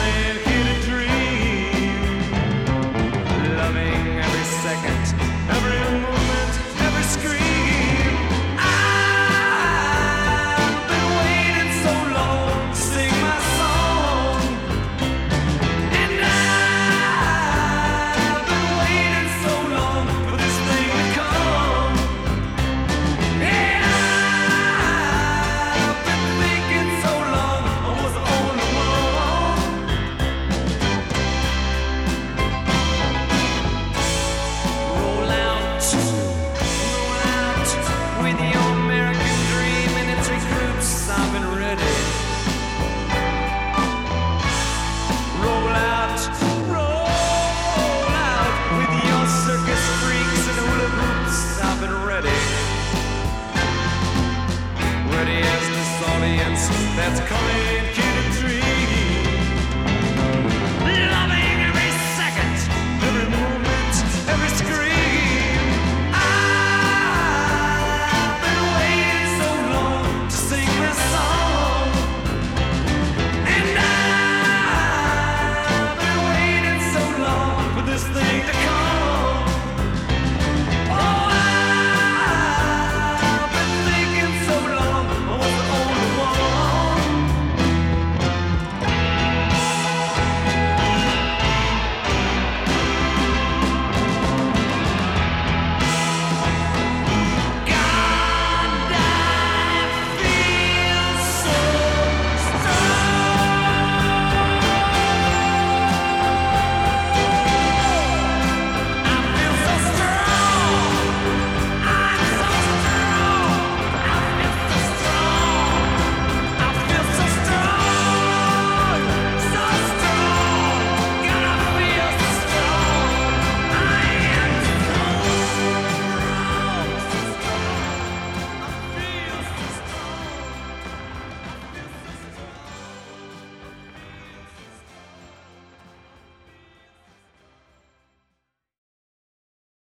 man here to dream, loving every second, every moment, every scream. I've been waiting so long to sing my song, and I've been waiting so long for this thing to come. And I've been thinking so long I was the only one. Roll out with your American dream and its recruits. I've been ready. Roll out with your circus freaks and hula hoops. I've been ready. Ready as this audience that's coming.